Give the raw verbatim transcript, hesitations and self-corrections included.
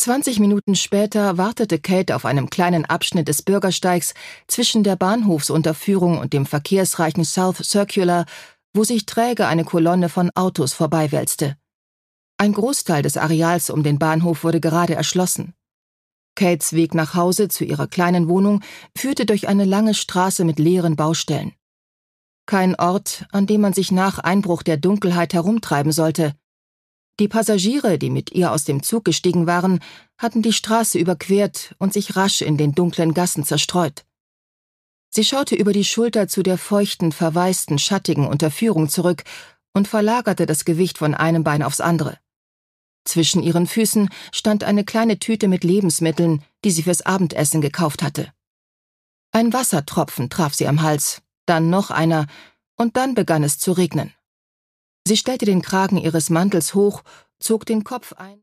Zwanzig Minuten später wartete Kate auf einem kleinen Abschnitt des Bürgersteigs zwischen der Bahnhofsunterführung und dem verkehrsreichen South Circular, wo sich träge eine Kolonne von Autos vorbeiwälzte. Ein Großteil des Areals um den Bahnhof wurde gerade erschlossen. Kates Weg nach Hause zu ihrer kleinen Wohnung führte durch eine lange Straße mit leeren Baustellen. Kein Ort, an dem man sich nach Einbruch der Dunkelheit herumtreiben sollte. Die Passagiere, die mit ihr aus dem Zug gestiegen waren, hatten die Straße überquert und sich rasch in den dunklen Gassen zerstreut. Sie schaute über die Schulter zu der feuchten, verwaisten, schattigen Unterführung zurück und verlagerte das Gewicht von einem Bein aufs andere. Zwischen ihren Füßen stand eine kleine Tüte mit Lebensmitteln, die sie fürs Abendessen gekauft hatte. Ein Wassertropfen traf sie am Hals, dann noch einer, und dann begann es zu regnen. Sie stellte den Kragen ihres Mantels hoch, zog den Kopf ein